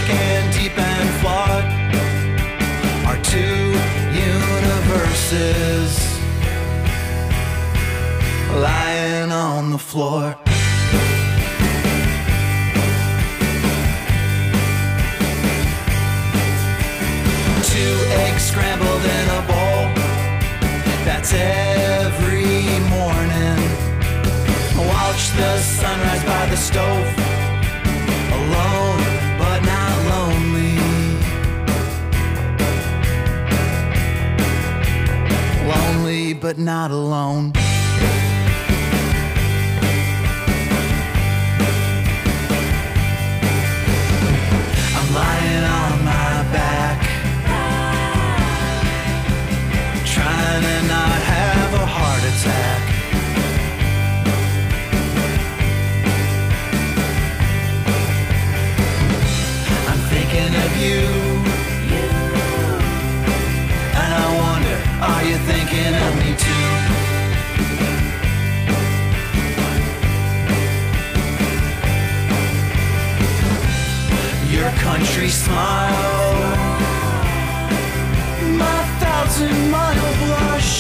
and deep and flawed are two universes lying on the floor. Two eggs scrambled in a bowl, that's every morning. Watch the sunrise by the stove, alone but not lonely. Lonely but not alone. I'm lying on my back, trying to not have a heart attack. I'm thinking of you, and I wonder, are you thinking of me too? Your country smile, my 1,000-mile blush,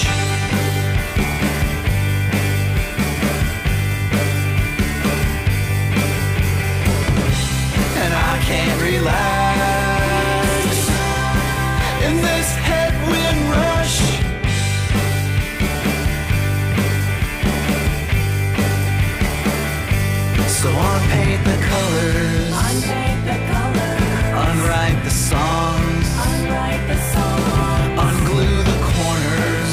and I can't relax in this headwind rush. So unpaint the colors, unwrite the songs, unglue the corners,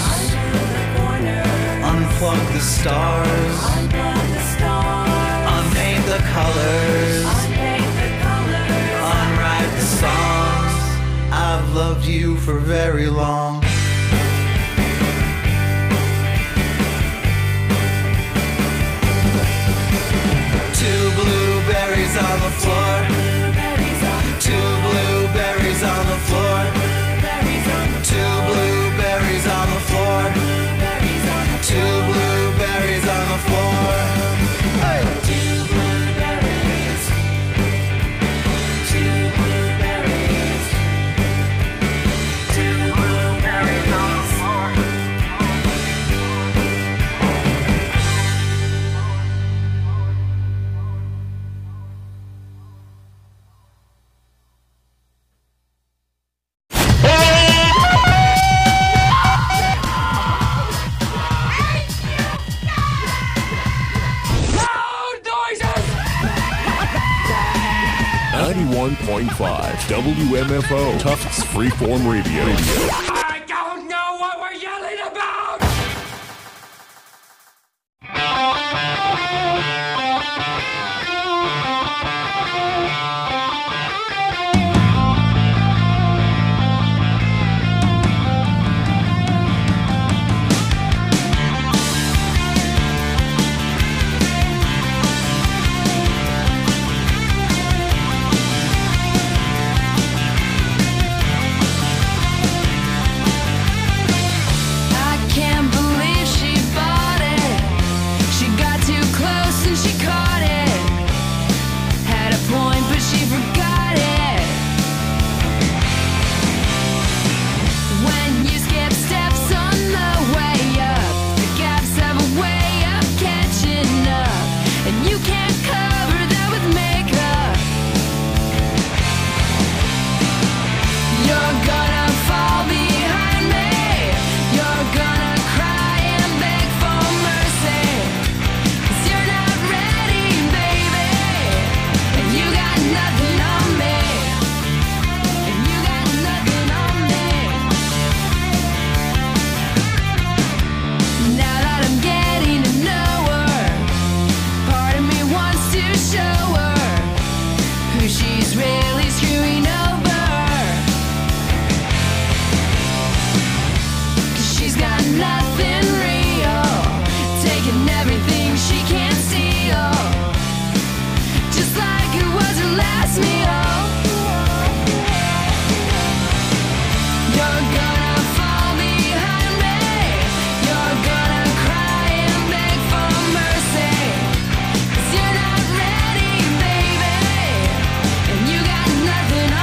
unplug the stars, unpaint the colors, unwrite the songs. I've loved you for very long. Two blueberries on the floor, two blueberries on the floor, two blueberries on the floor, two blueberries on the floor. Hey! Two blueberries, two blueberries, two blueberries on the floor. WMFO, Tufts Freeform Radio. I don't know what we're yelling about! Nothing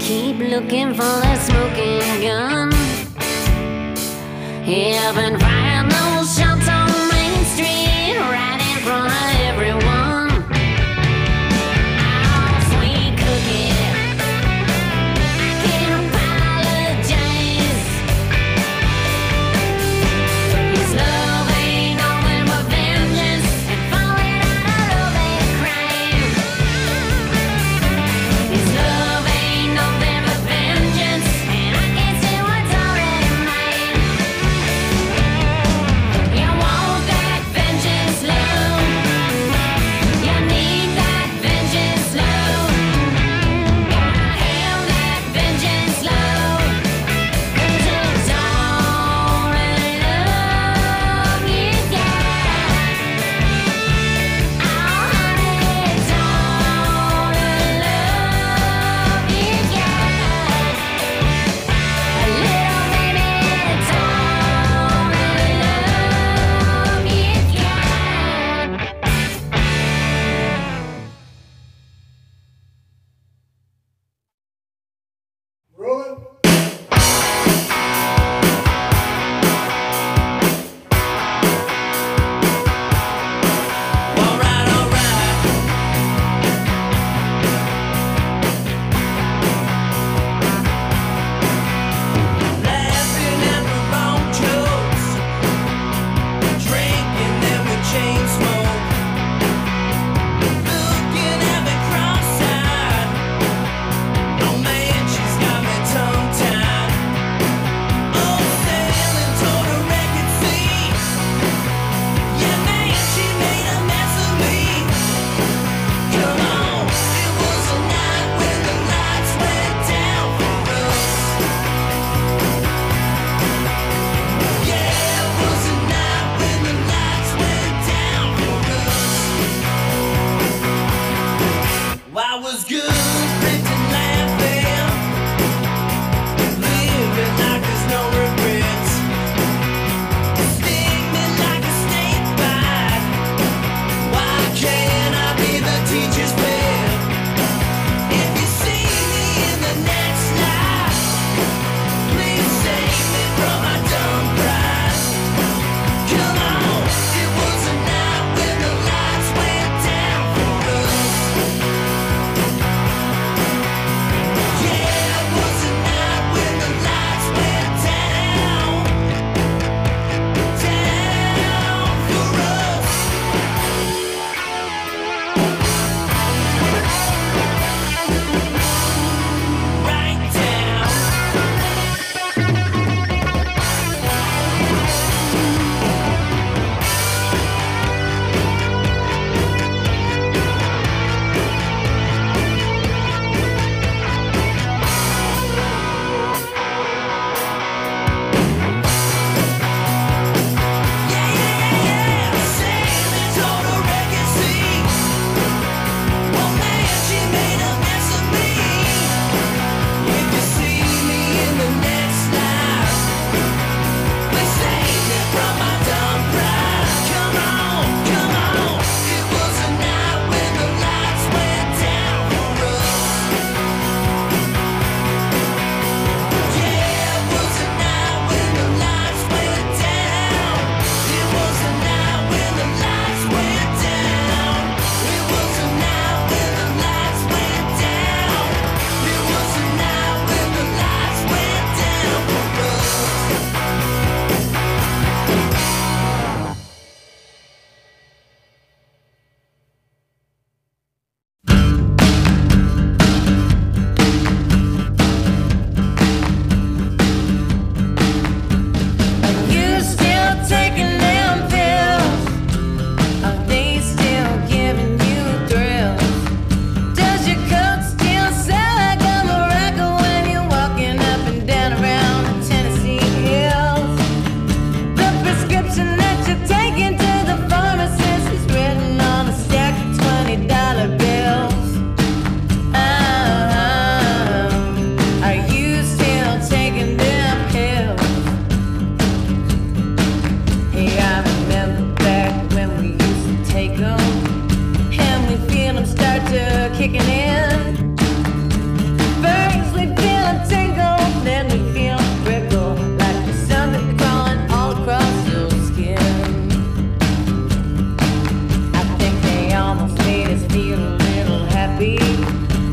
keep looking for that smoking gun. Heaven find those shots on Main Street, right in front of everyone. Oh, sweet cookie, I can't apologize. His love ain't nothing but vengeance and falling out of love and crime. His love ain't nothing but vengeance, and I can't say what's already mine. You want that vengeance, love. You need that vengeance, love. Gotta have that vengeance, love. 'Cause it's all the love you got. Oh, honey, it's all the love you got. Little baby, it's all the love you got. Alright, alright. Laughing at the wrong jokes, drinking and we chain smoke, looking at me cross-eyed. Oh man, she's got me tongue-tied. Oh, sailing toward a wrecked sea. Yeah, man, she made a mess of me. Come on, it was a night when the lights went down for us. Yeah, it was a night when the lights went down for us. I was good, pretty laughing, living like there's no regrets. Sting me like a snake bite. Why can't I be the teacher's pet? If you see me in the next life, please save me from my dumb pride. Come on, it was a night when the lights went down for us.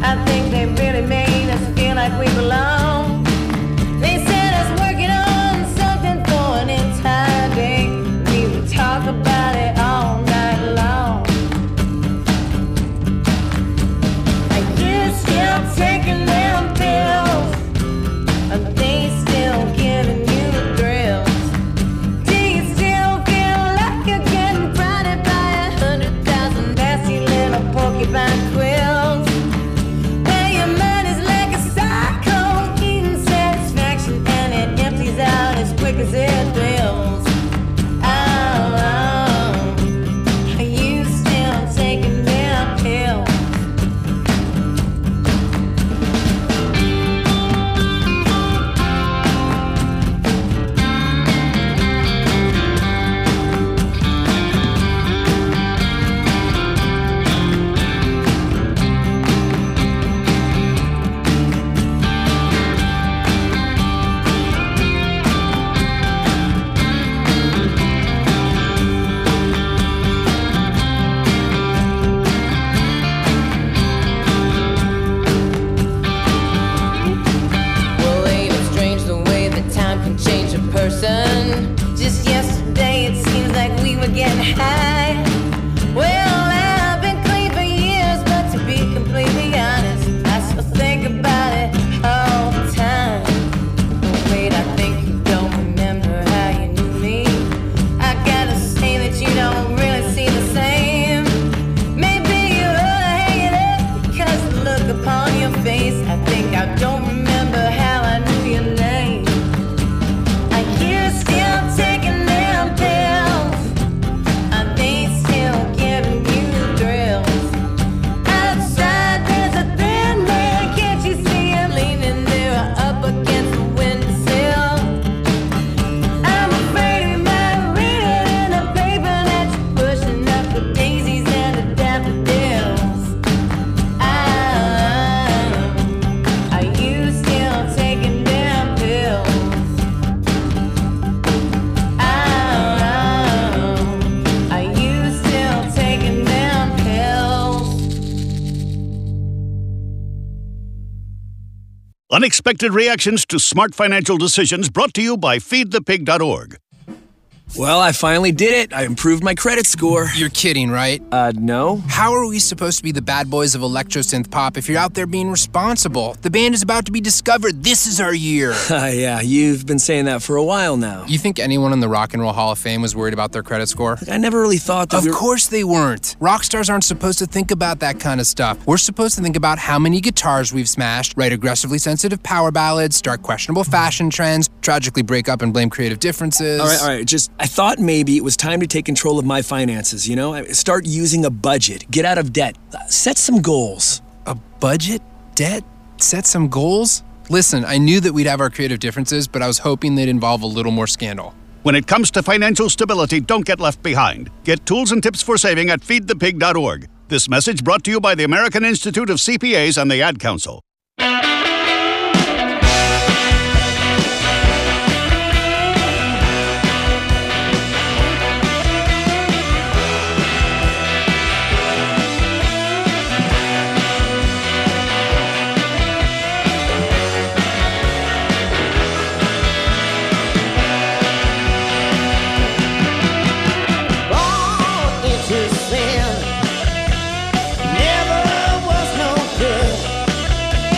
I think they really made us feel like we belong. They said us working on something for an entire day. We would talk about it all night long. Are you still taking them pills? Are they still giving you the thrills? Do you still feel like you're getting prodded by 100,000 nasty little porcupine quills? Where your mind is like a cycle, eating satisfaction, and it empties out as quick as it builds. Are you still taking them pills? Well, ain't it strange the way that time can change a person? Just yesterday it seems like we were getting high. Well, I've been clean for years, but to be completely honest, I still think about it all the time. But wait, I think you don't remember how you knew me. I gotta say that you don't really see the same. Maybe you ought to hang it up, because the look upon your face, I think I don't remember how I knew your name. Are you still taking them pills? Are they still giving you the thrills? Outside there's a thin man, can't you see him leaning there up against the windowsill? I'm afraid we might read it in the paper that you're pushing up the daisies and the daffodils. Are you still taking them pills? Are you still taking them pills? Unexpected reactions to smart financial decisions brought to you by feedthepig.org. Well, I finally did it. I improved my credit score. You're kidding, right? No. How are we supposed to be the bad boys of electro synth pop if you're out there being responsible? The band is about to be discovered. This is our year. Yeah, you've been saying that for a while now. You think anyone in the Rock and Roll Hall of Fame was worried about their credit score? I never really thought that Of course they weren't. Rock stars aren't supposed to think about that kind of stuff. We're supposed to think about how many guitars we've smashed, write aggressively sensitive power ballads, start questionable fashion trends, tragically break up and blame creative differences. All right, I thought maybe it was time to take control of my finances, you know? Start using a budget, get out of debt, set some goals. A budget? Debt? Set some goals? Listen, I knew that we'd have our creative differences, but I was hoping they'd involve a little more scandal. When it comes to financial stability, don't get left behind. Get tools and tips for saving at feedthepig.org. This message brought to you by the American Institute of CPAs and the Ad Council. Born into sin, never was no good.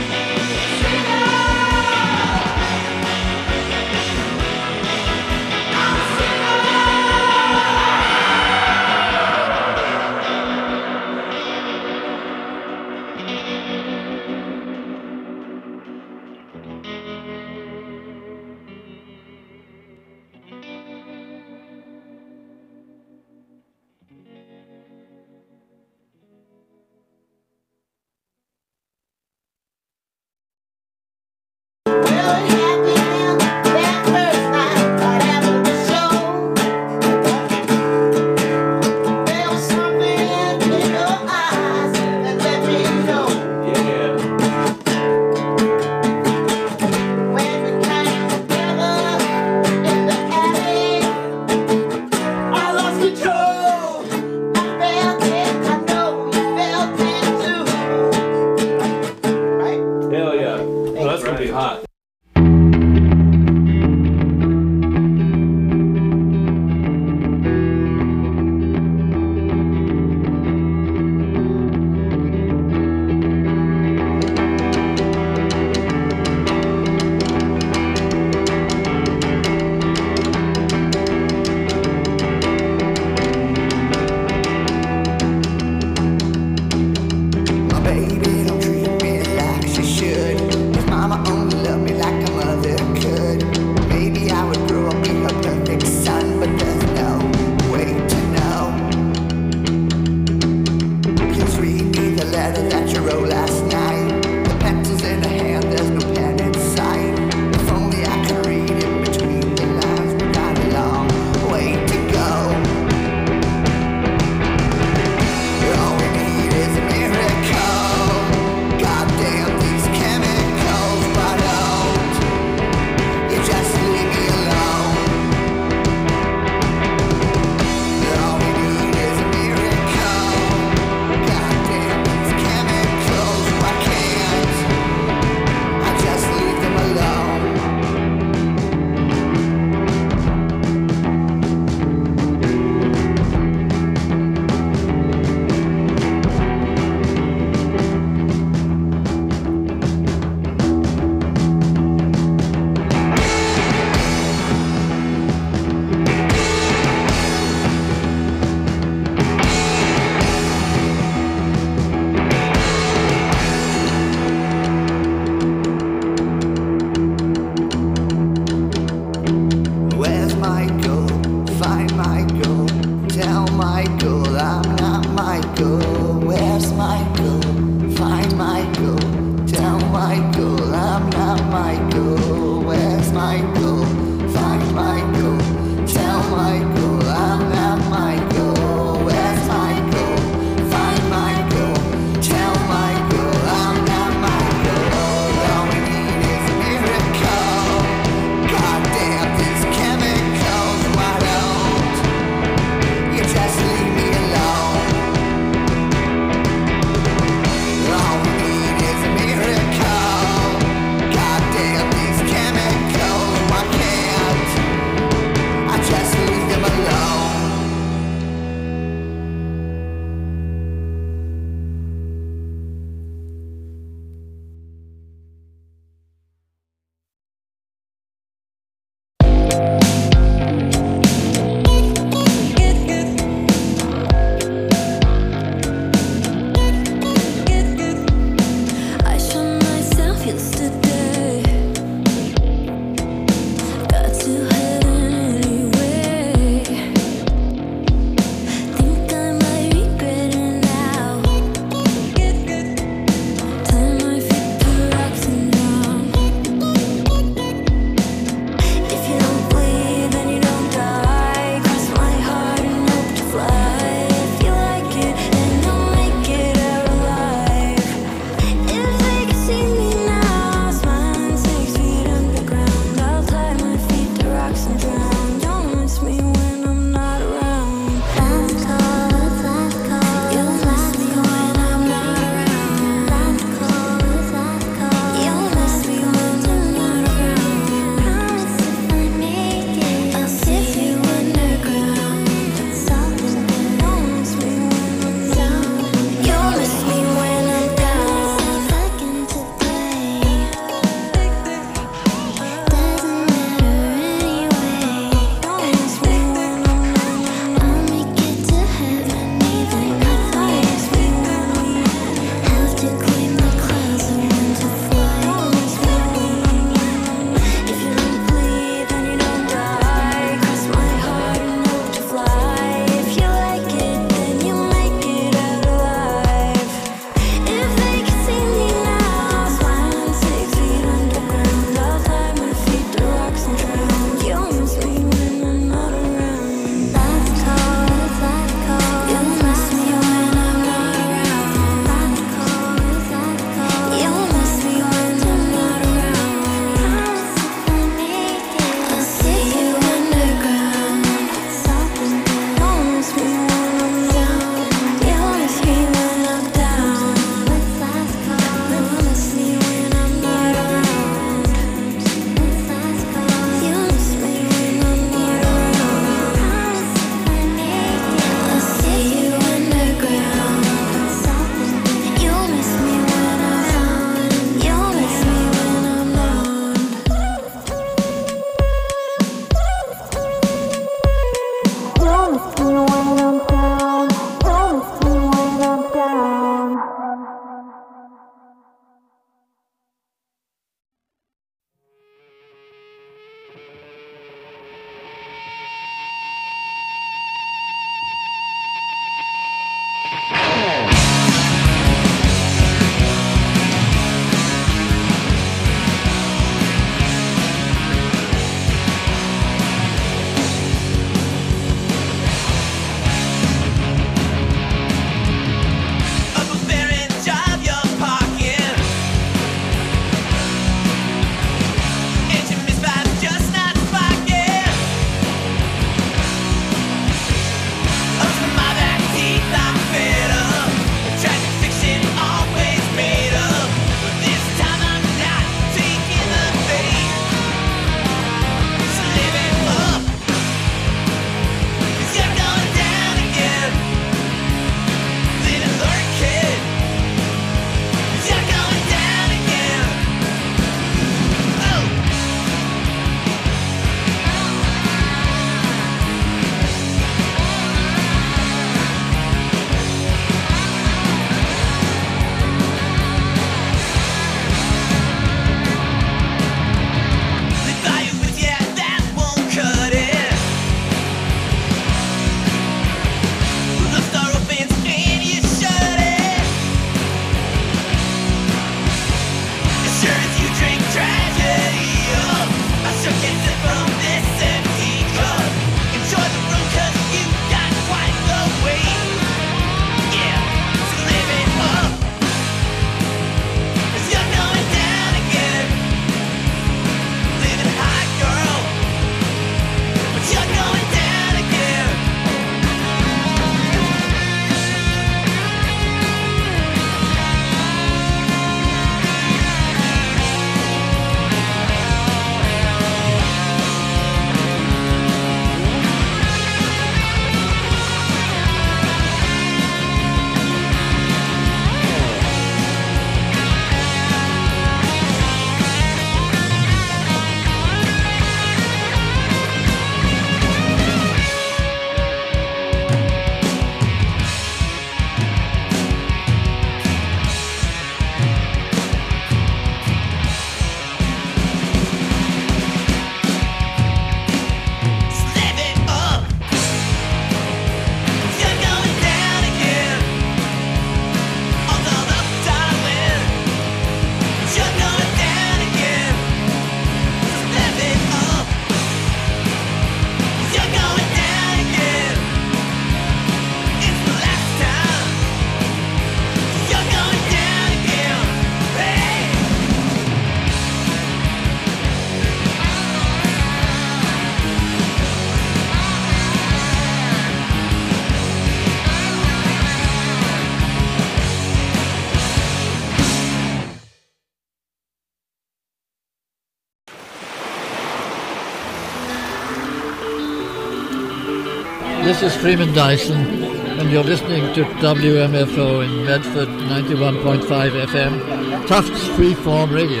This is Freeman Dyson, and you're listening to WMFO in Medford, 91.5 FM, Tufts Freeform Radio.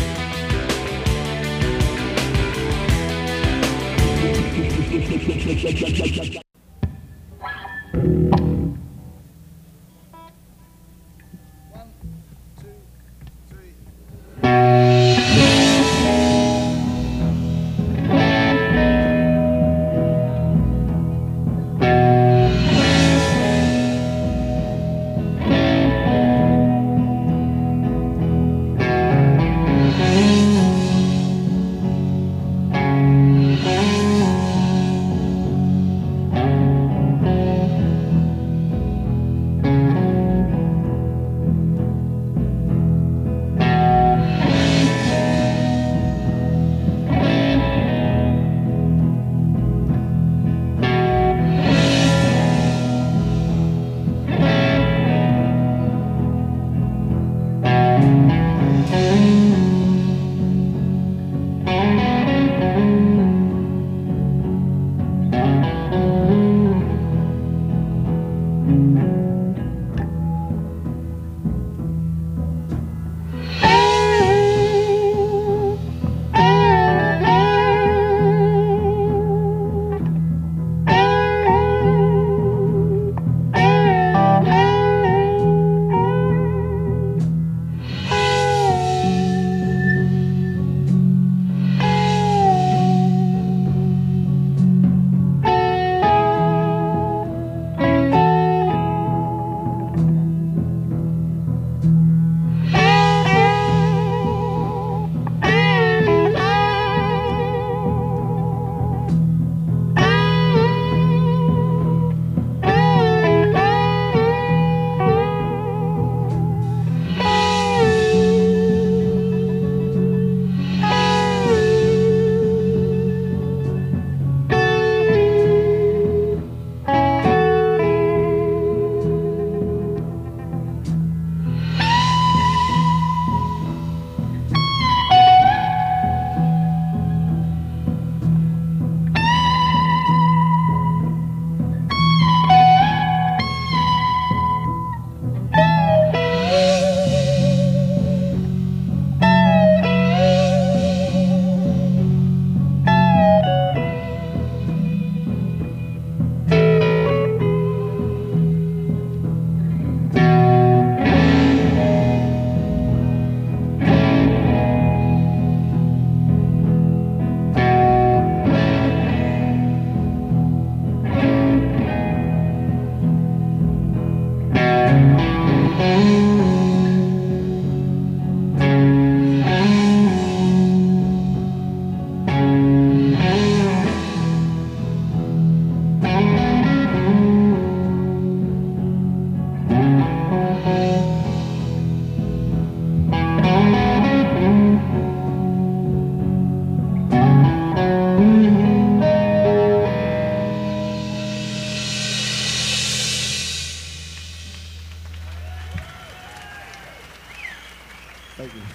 Thank you.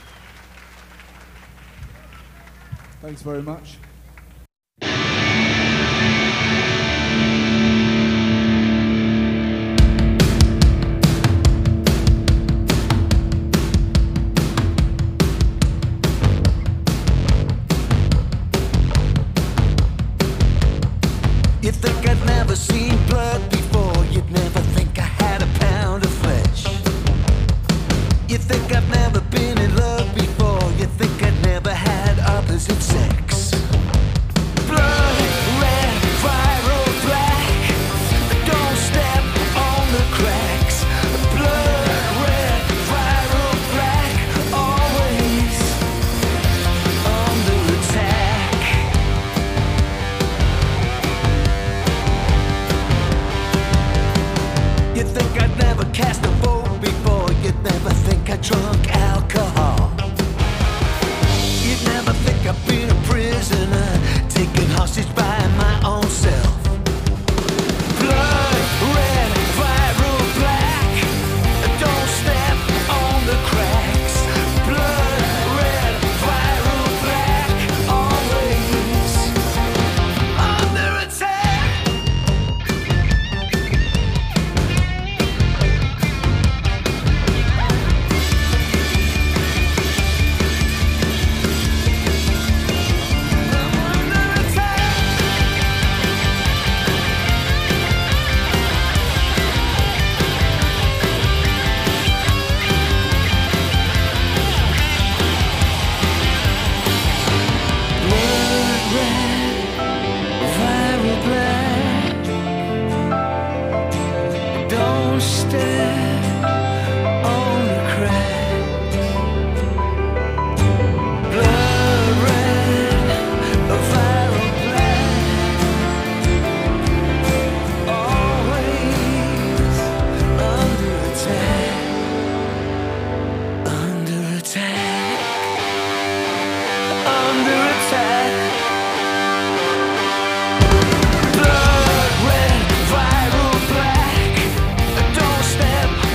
Thanks very much. You think I'd never seen blood before, you'd never think I had a pound of flesh. You think I've never been in love before, you think I'd never had opposite sex. step on a crack. Blood red, a viral black. Always under attack. Under attack. Under attack. Blood red, viral black. Don't step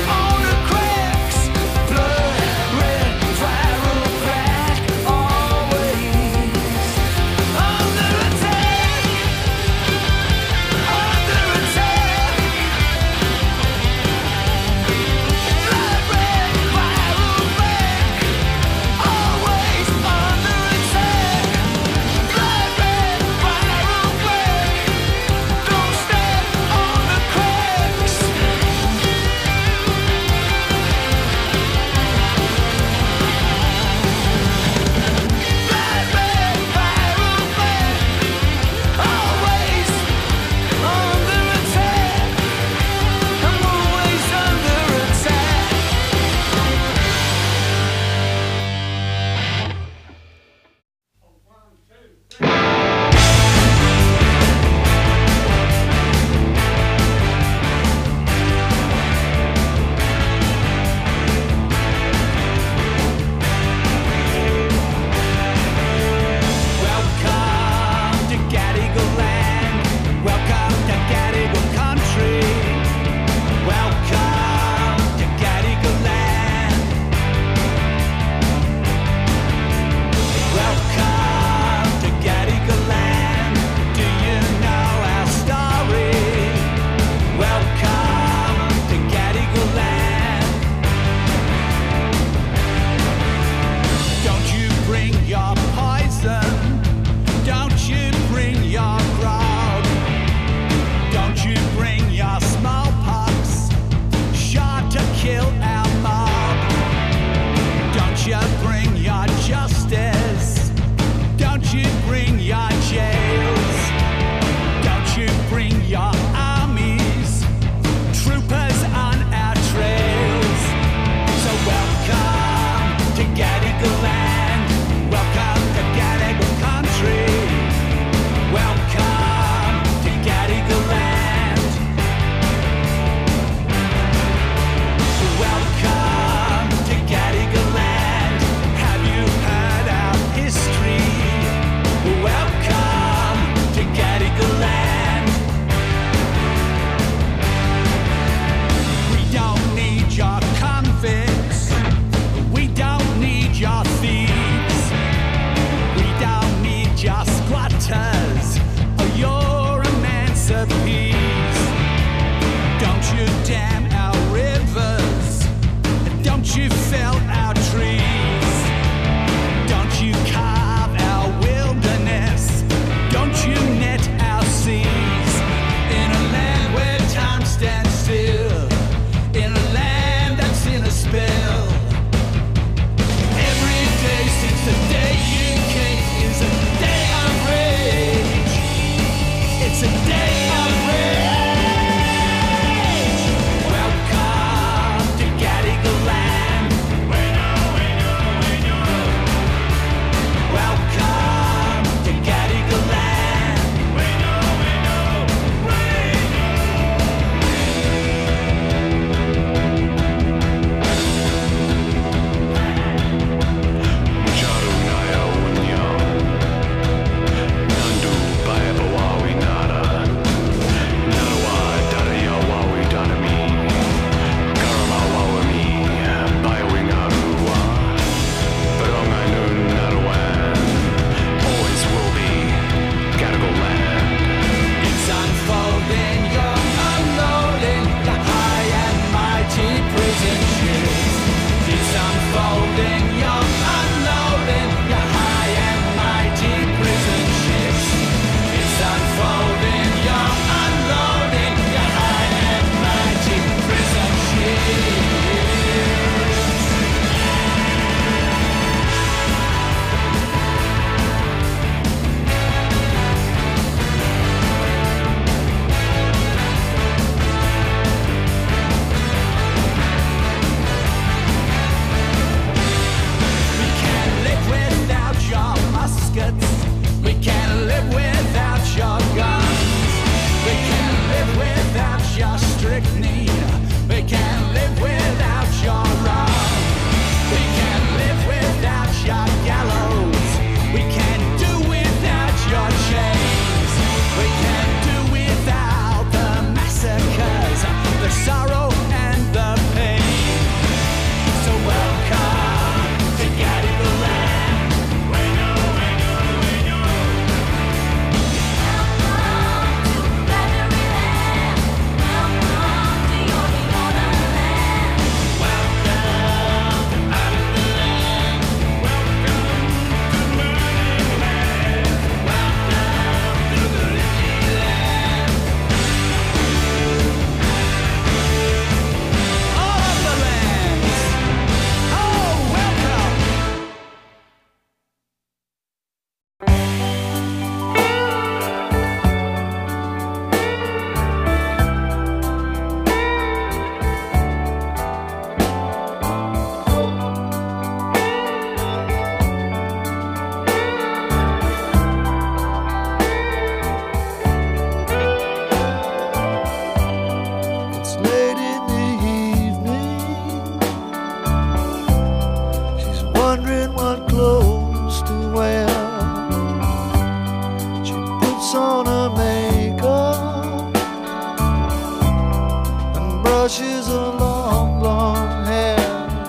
brushes her long, long hair.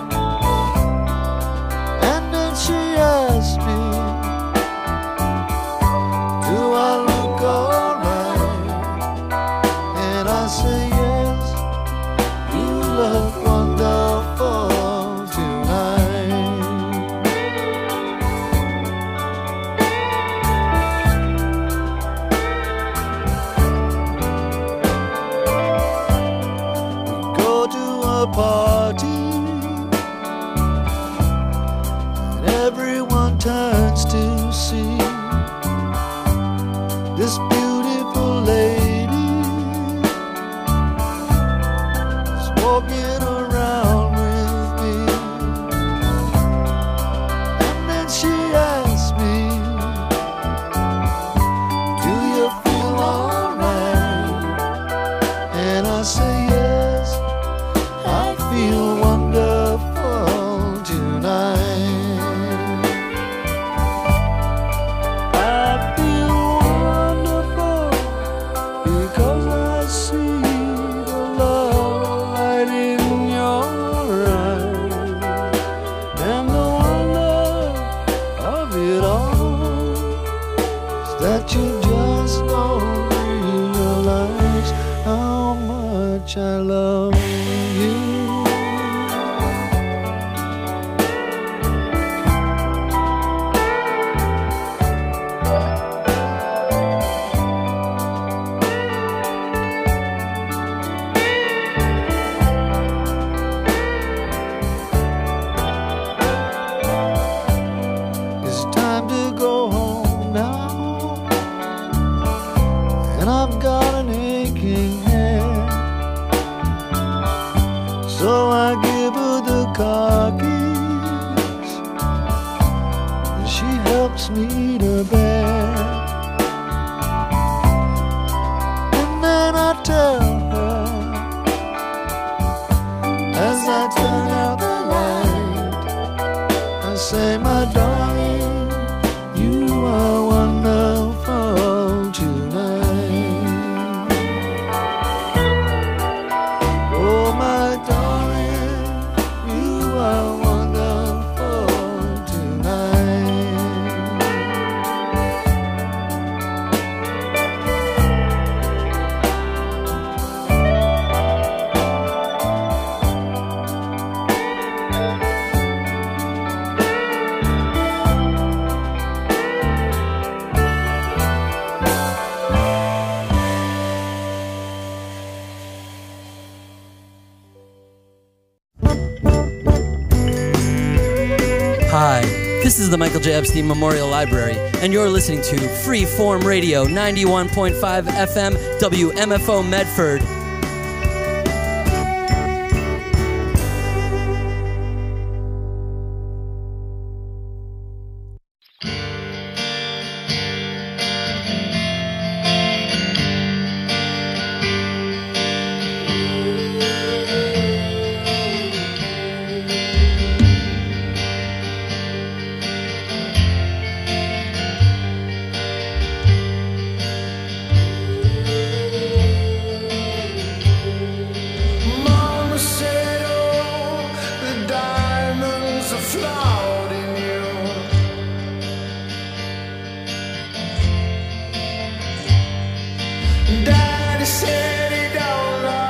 And then she asked me, do I look alright? And I say yes, you look wonderful tonight. We go to a party and everyone turns to see this beautiful lady is walking around with me. And then she asked me, do you feel alright? And I say yes, I feel wonderful tonight. I feel wonderful because I see the love light in your eyes, and the wonder of it all is that you just don't realize how much I love you. It's time to go home now, and I've got an aching head. So I give her the car keys, and she helps me to bed. And then I tell her, as I turn out the light, I say, my darling, you are wonderful tonight. Oh, my darling, you are wonderful tonight. Hi, this is the Michael J. Epstein Memorial Library, and you're listening to Freeform Radio 91.5 FM WMFO Medford.